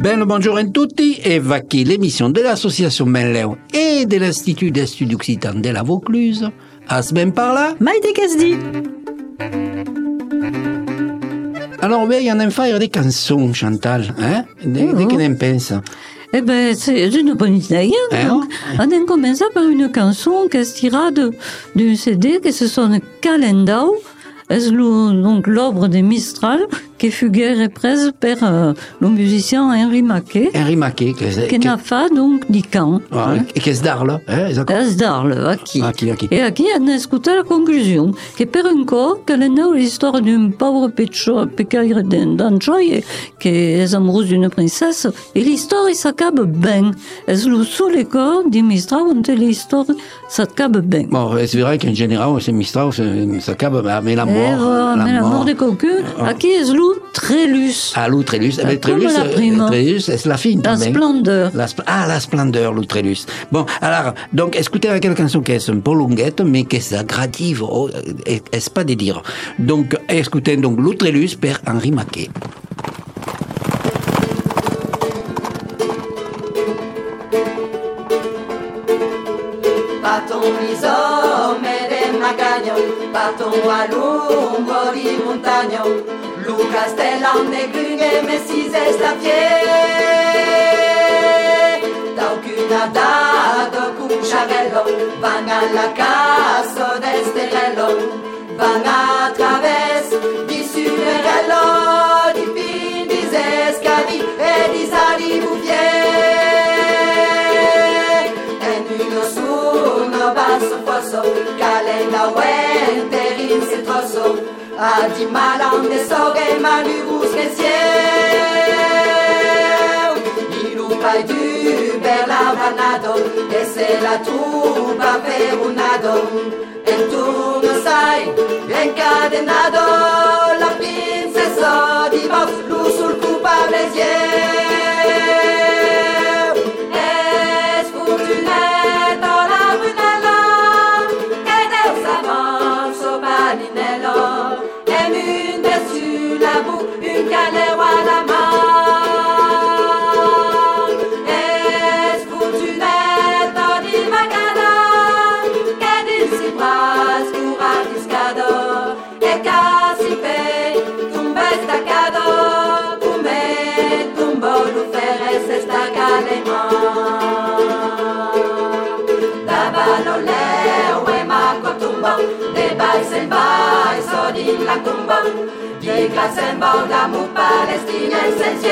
Ben le bonjour a tutti et voici l'émission de l'association Benleu et de l'Institut d'Estudes Occitan de la Vaucluse. As ben par là? Maite Casdi. Alors, ben, il y en a un faire des chansons, Chantal, hein? De que n'en penses? Eh ben, c'est une bonne idée. Donc, on a commencé par une chanson qui est tirée d'un CD qui se sonne Calendau. C'est donc l'œuvre de Mistral qui fut reprise par le musicien Henri Maquet. Henri Maquet. Qui n'a fait donc du camp. Et qu'est-ce d'Arles, hein? Qu'est-ce d'Arles, aquí. Aquí. Et aquí, on a écouté la conclusion, que per un corps, Calendau est l'histoire d'un pauvre pécaire d'Anchoy, qui est amoureux d'une princesse, et l'histoire, il s'accabe bien. C'est le seul corps de Mistral où l'histoire s'accabe bien. Bon, c'est vrai qu'en général, c'est Mistral, ça accabe, mais la mort. Mais la mort de quelqu'un, aquí est le Trélus. Ah, le Trélus. Le Trélus, c'est la fille. La splendeur. La splendeur, le Trélus. Bon, alors, donc, écoutez quelle chanson qui est un peu longuette, mais qui est aggrative, est-ce pas de dire. Donc, écoutez donc le Trélus par Henri Maquet. Partons l'isome de Magagno, partons à l'ombre di montagno, lu castellan de grughe messis estafier, d'aucuna dado cucciarello, van alla casa d'Esterello, van a través di Sunerello, di fin di Escavi e di Sali Bouffier. Basso fosso, Calenda enterin se trosso, a di malande soghe malurus messier. Il upai du berlavanado, e se la trupa perunado, en turno sai, encadenado, la princesa di vos, lu sul culpable la tumba di Grassenbau d'amour palestinien sensier.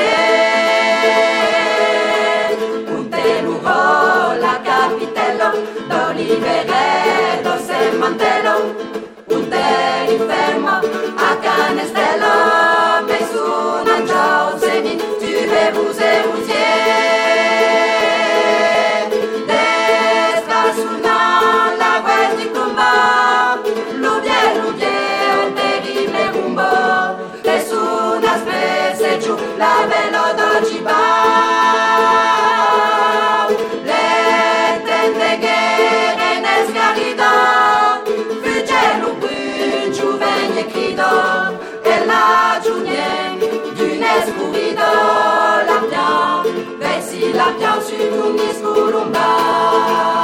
Un teluro la capitello d'Oliveredo se mantello. Un te infermo a Canestello. Mais un angiol se mi tu veux vous érousier. Destra suonant la voix du combat. L'oublier la bella d'Ogiba, le tende guerre ne sgarrido, fugge l'ubru, giuvegne crido, e la giunie d'une escurido, l'ambian, versi l'ambian su un iscurumba.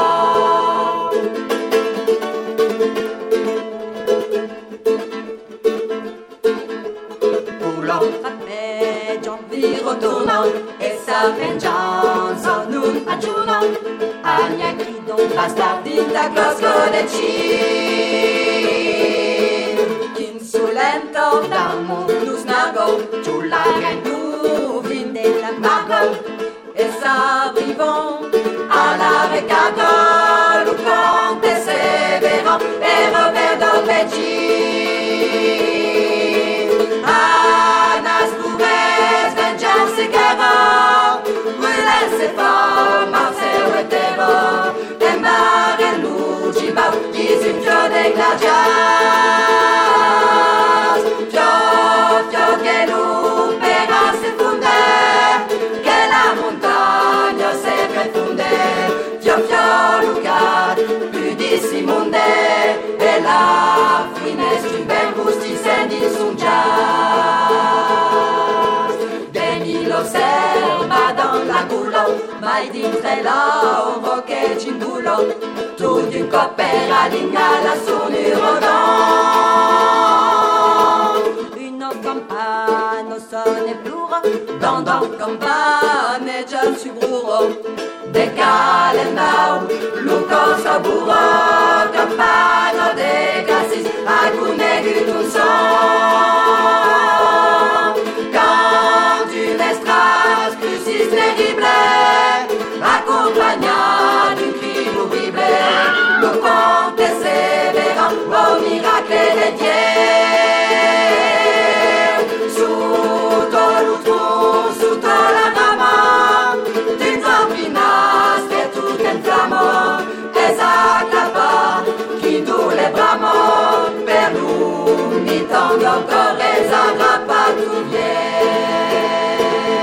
E sa vengeanza non aggiuno agna grido bastardi da Glasgow del insolento da mondo snago giù la renduvin della mago e sa vivon alla recado lo conte severo e Roberto Pecci se fa Marcel Etero e mare luci bauchi si fiore glacias fio che l'upera se funde che la mai dintre la un roquet in boulot, tu d'un copera l'ingala sonurodon. Une campane sonne plura, dans campane già si bruro, de calendau, luco saburo, campano de cassis, alcune un son. Quand une estrade plus terrible, accompagna d'un cri horrible, le comte sévérant au miracle de Dieu. Sotto la rama, d'une vampinasse che tout inflammò, esaclava, chi du le bramo, per lui tende encore esaggrappa tout bien.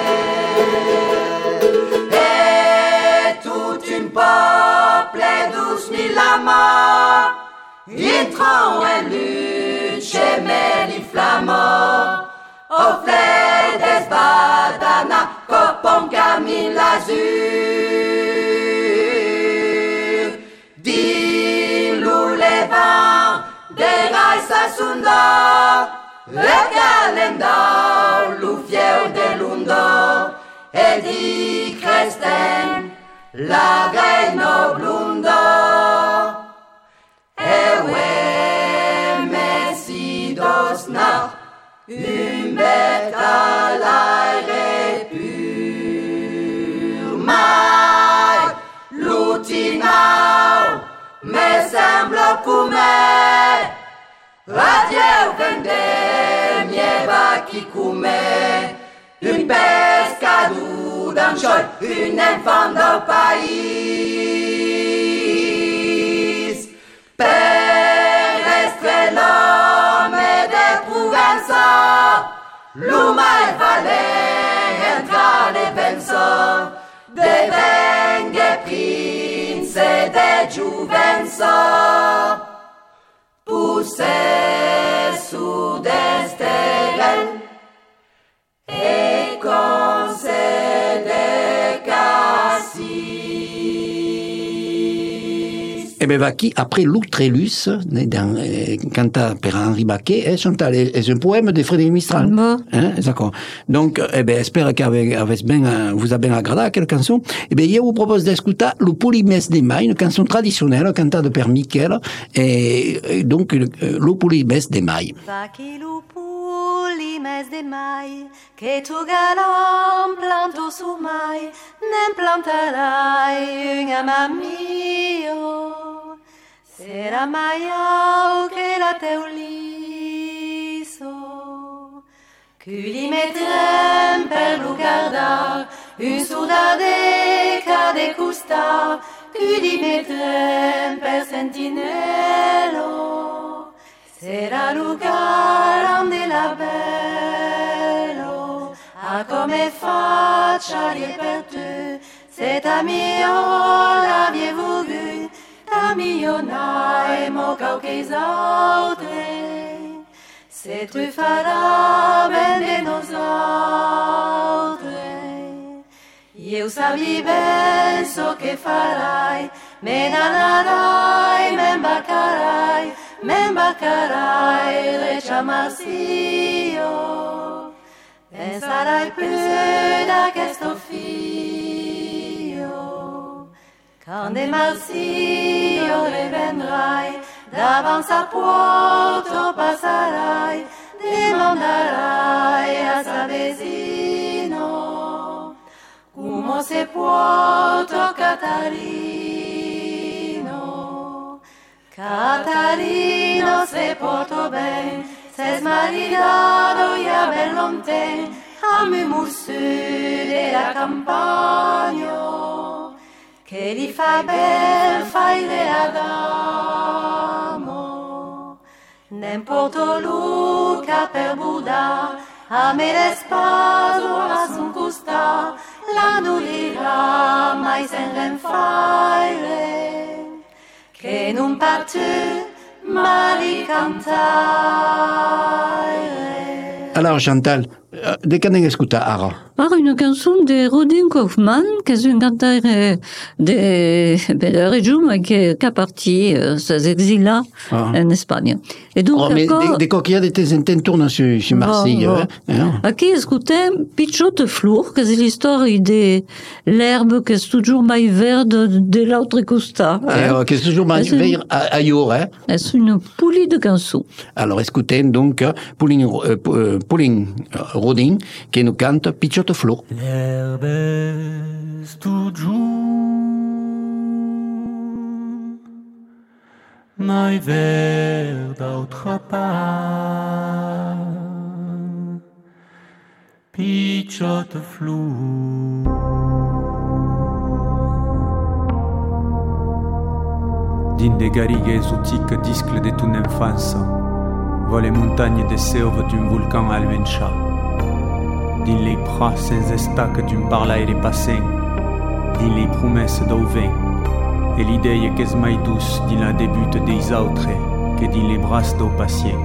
Et toute une peuple et 12 000 amants, entrant en lutte chez les flamands. Offre des badana, copon camine l'azur. Dis-nous les vents, des rails s'assunda, le calendar, l'oufieu de l'undo, et di cresten, la reino blundo. E we messi dos nar, une bête à l'air pur, mai l'utinau me semble come adieu vende mieva chi come une pescadou d'un choy, une enfant d'un pays terrestre l'homme de Provenza, l'umai vale entra le penso, de venghe prince de Giuvenza, pousse su desterel e concede cassis. E beh, va qui, après l'Outrellus, dans Cantat per Henri Baquet, Chantal, est un poème de Frédéric Mistral. Bon. Hein, d'accord. Donc, eh ben, j'espère qu'avec bien, vous a bien agradé quelle chanson. Eh ben, je vous propose d'écouter le Polymès des Mailles, une chanson traditionnelle, cantée de Père Michel, et donc, le Polymès des Mailles. Va qui le Polymès des Mailles, que tu galant planto su mai, nem plantarai un amamio. Sera maia che la teuliso, che li mettrem per lo guardar, un sudadeca de custa, che li mettrem per sentinello. Sera lugar de la bello, a come faccia li per te, c'est ta mia l'aviez-vous vu, ta mia naimo qualques autres, se tu farà ben de nos autres. Io savi ben so che farai, me n'anarai, m'embarcarai, reciamasio, pensarai più da questo fio, quando Marsio rivendrai, davanti a Porto passarai, demandarai a sa vesino, come se Porto Catarino, Catarino se porto ben, se smaridado ya ben lonten, a mi musu de la campagna, che li fa bel faile Adamo. Nem porto Luca per Buddha, a me l'espaso a son costa, la nulirà mai sen renfaire, che non parte mali cantare. Alors Chantal, de quand escuta ara? Par une chanson de Rodin Kaufman, qui est un canteur de la région, mais qui est parti s'exila en Espagne. Et donc, mais des coquilles de temps en temps tournent sur Marseille. Aquí écoutait Pichotte Flour, qui est l'histoire de l'herbe qui est toujours mai verte de l'autre costat. Qui est toujours mai vert ailleurs. C'est une poulie de cançons. Alors, écoutez donc Pauline Rodin qui nous cante Pichotte Flour. L'herbe est toujours mai vert d'autre part. Pichotte Flour. Din des garrigues exotiques discles de ton enfance, voient les montagnes des cerves d'un volcan alvencha. Din les bras sans estac d'un parlaire passant, din les promesses d'auvin, et l'idée qu'est mai douce din la débute des autres, que din les bras d'au patient.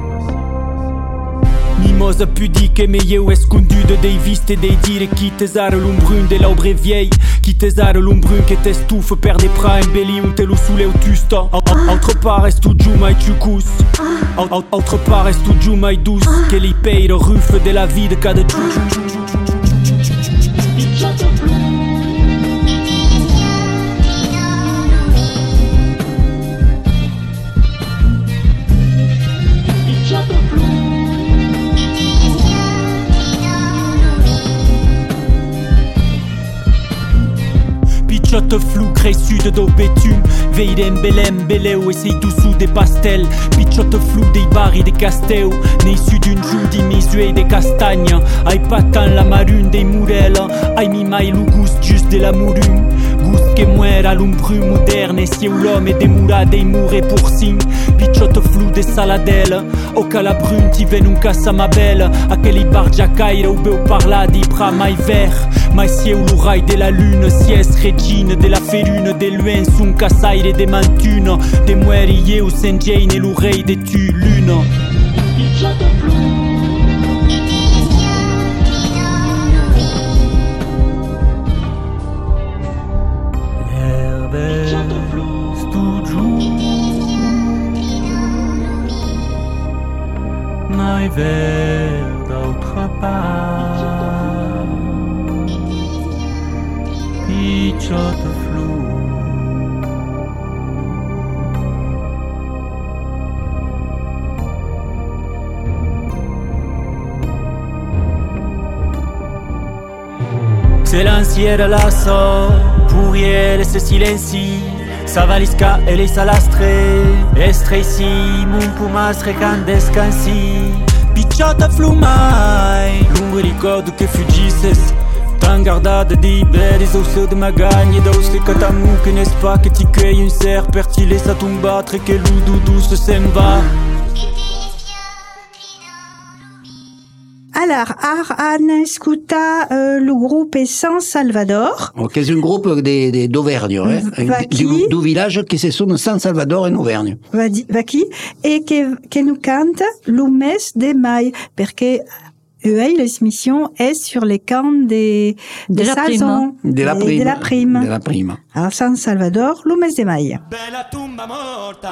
Mimosa pudique me eu escondido dei viste dei dire qui tesare l'ombrun de l'aubre vieille, qui tesare l'ombrun que t'estouffe per des pras embelli un telo sule tusta. Autre part est tout giù mai ciucus, autre part est tout giù mai douce, che li pei le rufle de la vie de cada giù. Pichotte flou, crée sud d'au bétume. Veirem belem, beleu, essaye tout sous des pastels. Pichotte flou, des barres et des castels. Né issu d'une joue d'imisué des castagnes. Aïe patan la marune des mourelles. Aïe mi mai lu gust juste de la mourune. Gust que muera l'ombru moderne. Et si l'homme est des mourades et mouré pour signe. Pichotte flou des saladelles. Au calabrune, ti ven un casa ma belle. A quel bar giacaire ou beu parla di pra mai vert. Mai si ou l'oreille de la lune, si es regine de la ferune, de loin son casaire de mantune, de muerie ou Saint Jane et l'oreille de tu lune. L'herbe est toujours mai vert d'autre part. Pichotte Flour. Silenciere la so, puriel se silenci, Savalisca e le salastre, estresi, mun pumas recandescansi, Pichotte Flour mai, lungo ricordo che fuggisses. T'engardade des belles os de ma gagne, d'os les catamou que n'est-ce pas que tu cueilles une serre, pertilé sa tombattre et que l'oudou douce s'en va. Alors, Anne escuta le groupe San Salvador. Qui est un groupe d'Auvergne, du village qui se sono San Salvador en Auvergne. Vaki, et que nous cante le mes de mai, perché l'émission est sur les camps de la saison, de la prime. Alors, San Salvador, le mes de mai. Bella tumba morta,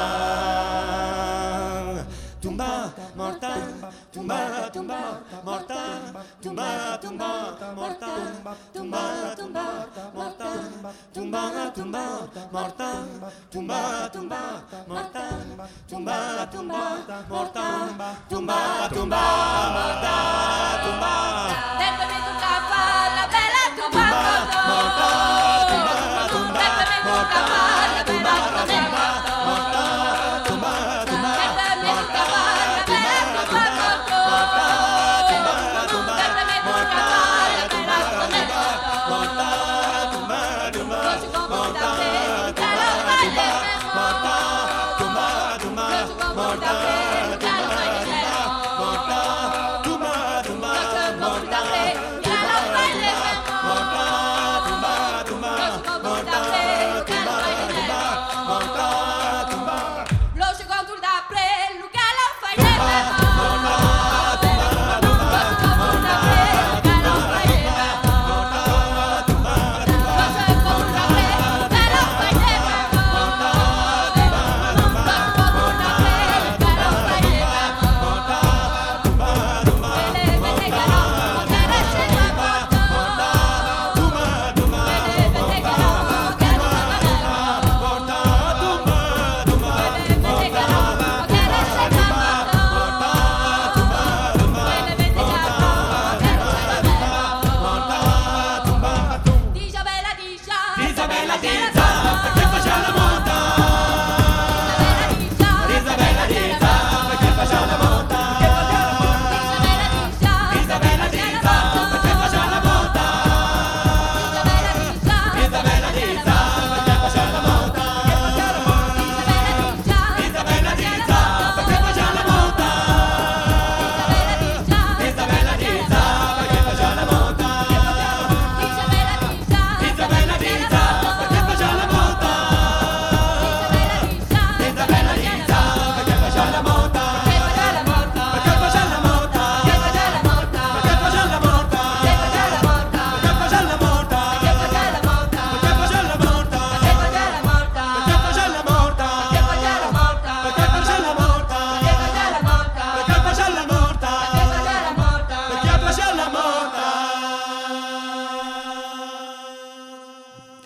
tumba morta, tumba tumba morta, tumba tumba morta, tumba tumba morta, tumba tumba morta, tumba tumba morta, tumba tumba morta, tumba tumba morta, tumba. Déjame tu capa, la bella tumba morta, tumba tumba morta, tumba tumba morta, tumba tumba morta, morta,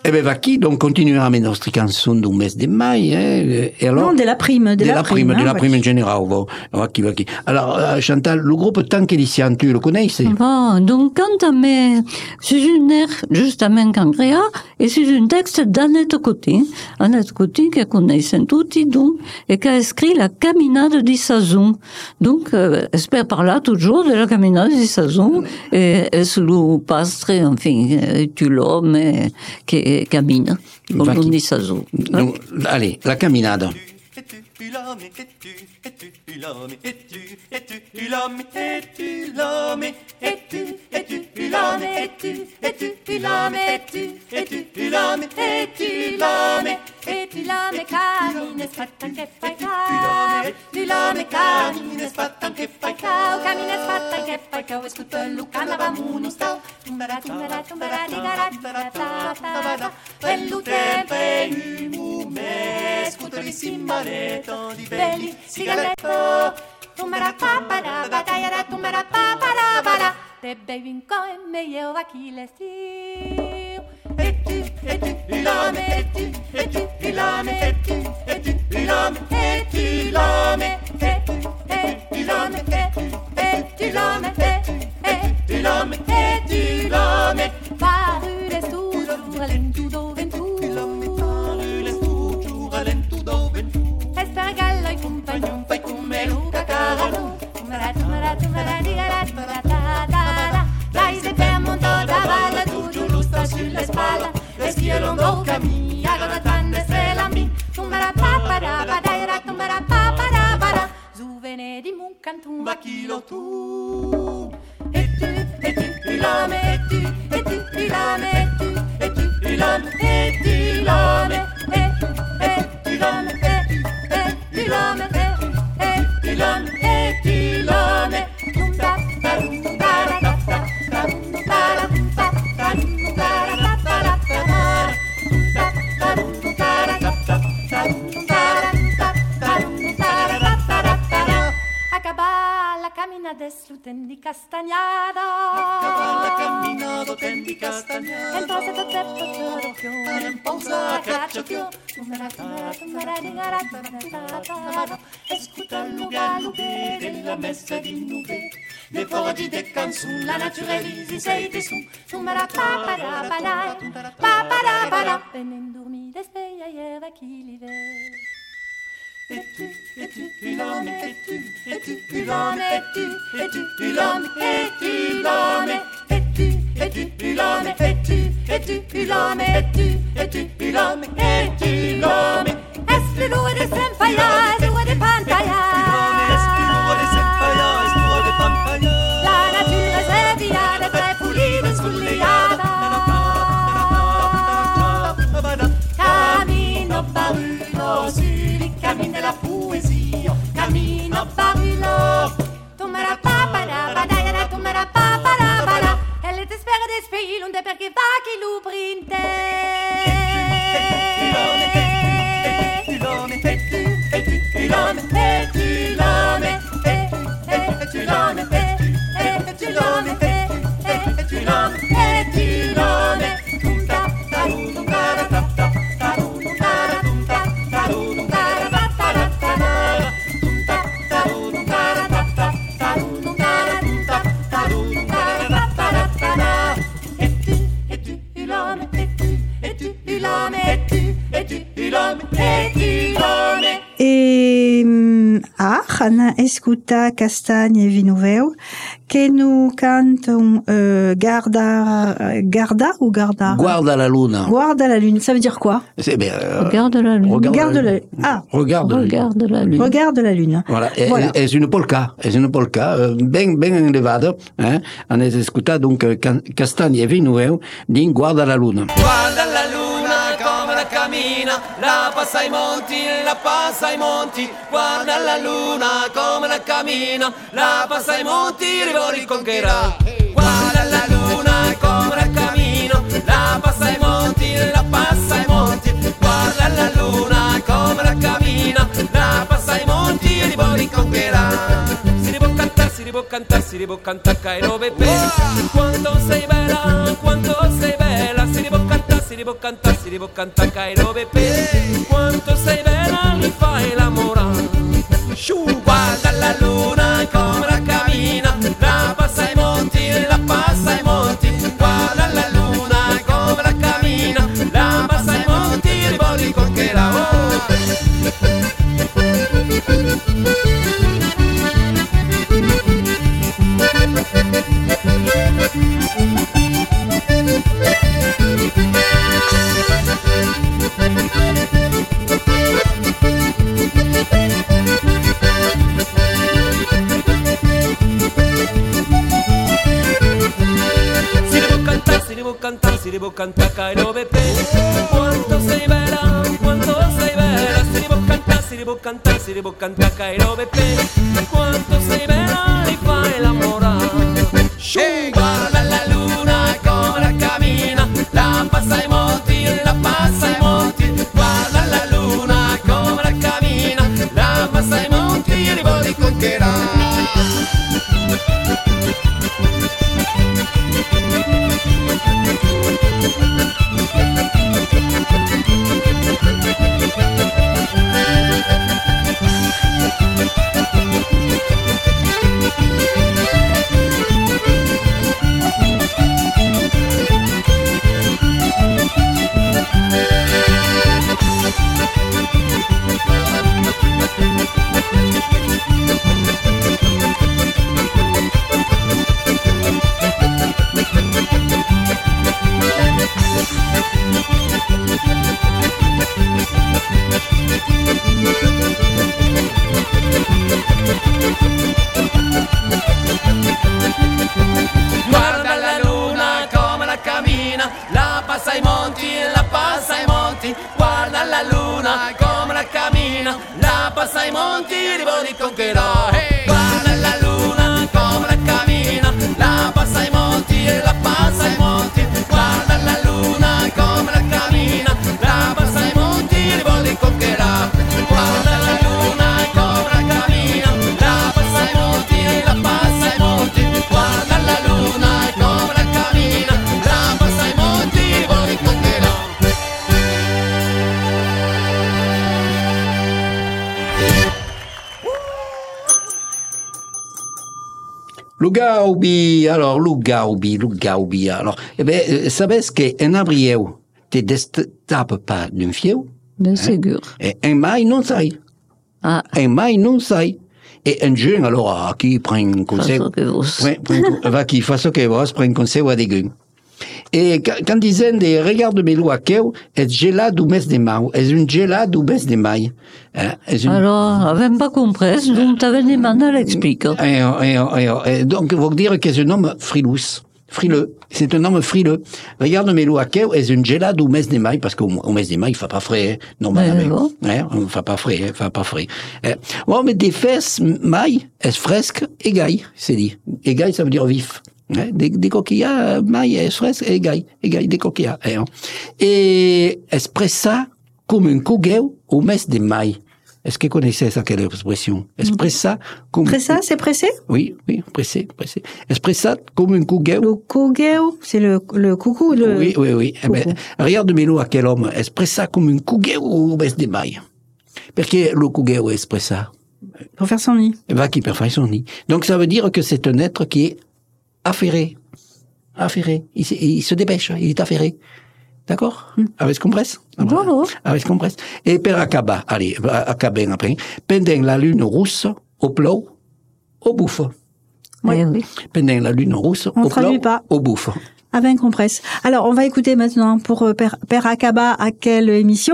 E beh, va qui, donc, continuerà le nostre canzoni d'un mese di mai, e allora... Non, della prima in generale, va qui. Alors, Chantal, le groupe Tanquedician, tu le connais? Bon, donc, quant à mes, c'est une air, justement, Cangrea, et c'est un texte d'Annette Coty, che connaissent tutti, donc, et qui a écrit La Caminade di Sazon. Donc, espère par là, toujours, de la Caminade di Sazon, et est le pastre, enfin, tu l'homme, qui camine, au long di Sazon. Donc, allez, la Caminade. Di belli sigaretto, tumbara papara, batayara tumbara papara, bara. Te bevi un co e meglio va chi le stir. E tu l'ame, e tu l'ame, e tu l'ame, e tu l'ame, e tu l'ame, e tu l'ame, e tu l'ame, e tu l'ame. Parule toujours all'entudo ventu. Gallo i compagnon fai come Luca Carano dai se per monto da valle tu giù lustra sulle spalle e schia lungo cammino agora tante stelle mi tumbara papara badaira tumbara papara bara zu vene di mun cantum bachilo tu e tu l'ame e tu l'ame e tu l'ame e tu l'ame e tu l'ame l'ame e l'ame e l'ame tumba tarumba tarumba tarumba acaba la caminada tendi castagnada acaba la caminada tendi castagnada entonces te tempo fiore en pausa caccia fiore escuta il lugalube della messa di nube le foglie de canzun la naturalisi sei de su tumara papara papara venen dormi de sveia iera chi li ve e tu l'ame e tu l'ame e tu l'ame e tu l'ame e tu l'ame e tu l'ame e tu l'ame e tu l'ame Espirou de Sempaya, espirou de Pantaya. Espirou de Sempaya, espirou de Pantaya. La natura è viada, tre pulita e sculliata. Cammino barulo, sui cammini della poesia. Cammino barulo. Tumera papara, badayara, tumera papara, bada. E le spera de spilunde perché va chi lu printe. Ana escuta Castagne Vinoveu che nous canton Guarda la luna. Guarda la lune, ça veut dire quoi? Regarde la lune. Regarde la lune. Regarde la lune. Voilà, è una polka, ben elevata, on est escuta donc Castagne Vinoveu di Guarda la luna. Guarda la luna come la cammina, la passa ai monti, guarda la luna come la cammina, la passa ai monti, rivoli concherà. Guarda la luna come la cammina, la passa ai monti, guarda la luna come la cammina, la passa ai monti, rivoli concherà. Si ribocca si può cantare Cairo Pepe. Quanto sei bella, si può cantare Cairo Pepe. Quanto sei bella, mi fai l'amore. Guarda la luna come la cammina, la passa ai monti, la passa ai monti. Guarda la luna come la cammina, la passa ai monti, rivoli con che la si devo cantare Cairo Pepe. Quanto sei bella, si devo cantare Cairo Pepe. Quanto sei bella, li fai l'amore. Guarda la luna come la cammina, la passa ai monti, la passa ai monti. Guarda la luna come la cammina, la passa ai monti, i rivoli concherà. Guarda la luna come la cammina, la passa ai monti, la passa ai monti. Guarda la luna come la cammina, la passa ai monti, rivoli concherò. Guarda la luna come la cammina, la passa ai monti e la passa ai monti. Guarda la luna come la cammina, la passa ai monti, rivoli concherà. Guarda la luna come la cammina, la passa ai monti e la passa ai monti. Guarda la luna come la cammina, la passa ai monti, rivoli concherà. Lugaubi, alors, Lugaubi, alors, eh ben, savez qu'un abrieu te destape pas d'un fieu? Ben sûr. Et un mai non sai. Ah. Un mai non sai. Et un jeune, alors, qui prend un conseil, qui fasse que vos, prend un conseil à des gueux. Et quand disaient des regarde mes lois qu'eu, est gelade du mes de mai, est une gelade du mes de mai. Alors, avem pas compris, donc t'avais demandé à l'expliquer. Donc, vous dire que c'est un homme frileux. C'est un homme frileux. Regarde mes lois qu'eu, est une gelade du mes de mai, parce qu'au mes de mai, il fait pas frais, normalement. Il fait pas frais. Bon, mais des fesses, mai, est fresque, égaille, c'est dit. Égaille, ça veut dire vif. Des coquillas, maille, espressa, égaille, des coquillas. Et espressa comme un cogueu au mes de maille. Est-ce que vous connaissez ça, quelle expression? Espressa comme... Pressa, c'est pressé? Oui, pressé. Espressa comme un cogueu. Le cogueu, c'est le coucou, Oui. Eh ben, regarde-moi à quel homme. Espressa comme un cogueu au mes de maille. Parce que le cogueu espressa. Pour faire son nid. Qui peut faire son nid. Donc ça veut dire que c'est un être qui est affairé. Il se dépêche, il est affairé. D'accord? Avec compresse? Avec compresse. Et per acabar, allez, acaber après. Pendant la lune rousse, au plou, au bouffe. Oui. Pendant la lune rousse, on au plou, pas. au bouffe. Avec compresse. Alors, on va écouter maintenant pour per acaba à quelle émission?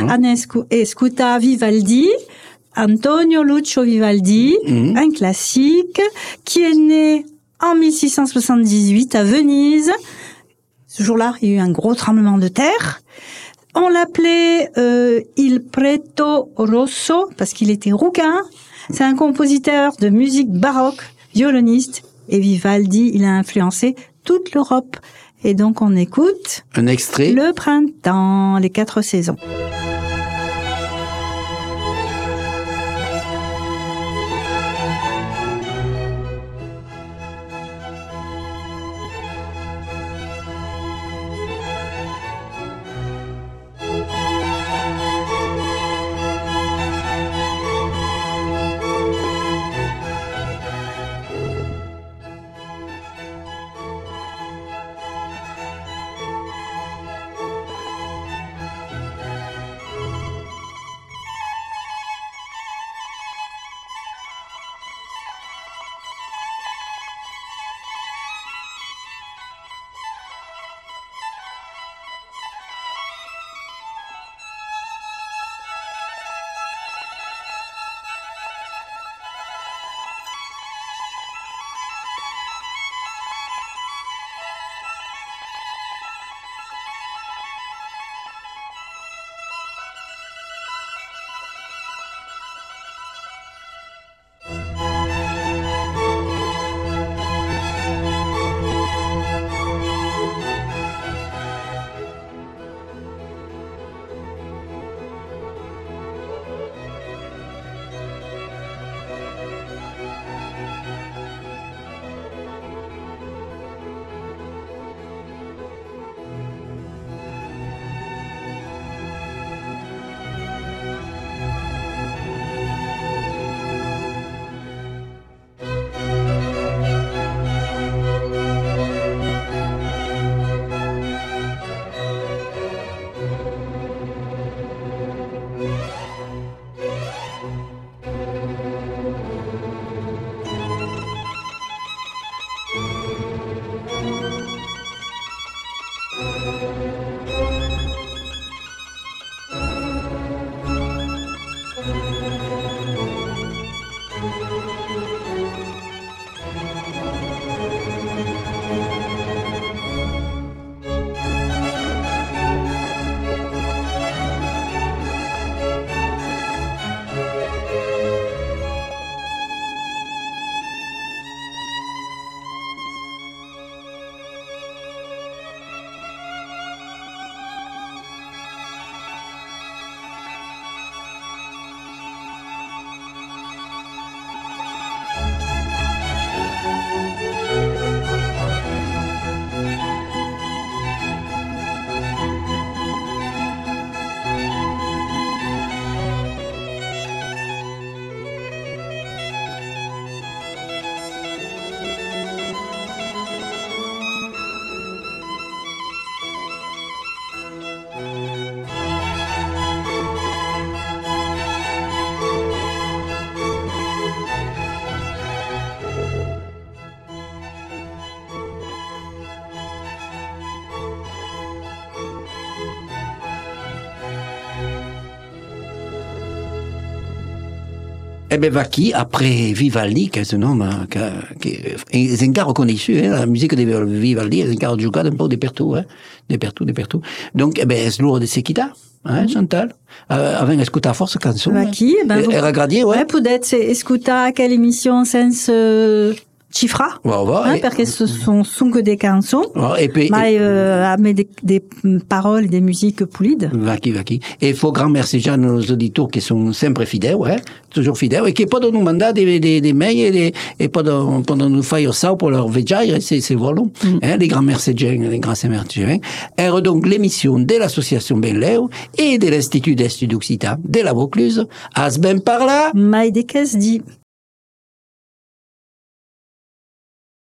Escuta Vivaldi. Antonio Lucio Vivaldi, un classique, qui est né en 1678 à Venise. Ce jour-là, il y a eu un gros tremblement de terre. On l'appelait Il Preto Rosso parce qu'il était rouquin. C'est un compositeur de musique baroque, violoniste. Et Vivaldi, il a influencé toute l'Europe. Et donc, on écoute un extrait. Le printemps, les 4 saisons. Eh ben, Vacchi, après Vivaldi, che è un nome che è encara conosciuto, la musica di Vivaldi è encara giocata un po' dappertutto, dappertutto. Donc, eh ben, è l'ora di sequità, Chantal. Avem ascoltato forse canzoni. Vacchi, era gradito, potete ascoltare quelle émission senza cifra, perché sono que des chansons, mais des paroles, des musiques pulides. Vacchi. Et il faut grand merci à nos auditeurs qui sont sempre fidèles, toujours fidèles, et qui peuvent nous demander des mails et peuvent nous faire ça pour leur veiller, c'est voilà. Les grands merci, les grands merci. Era donc l'émission de l'association Benleu et de l'Institut d'Estudes d'Occitan de la Vaucluse. As ben parla. Mai de Casdi.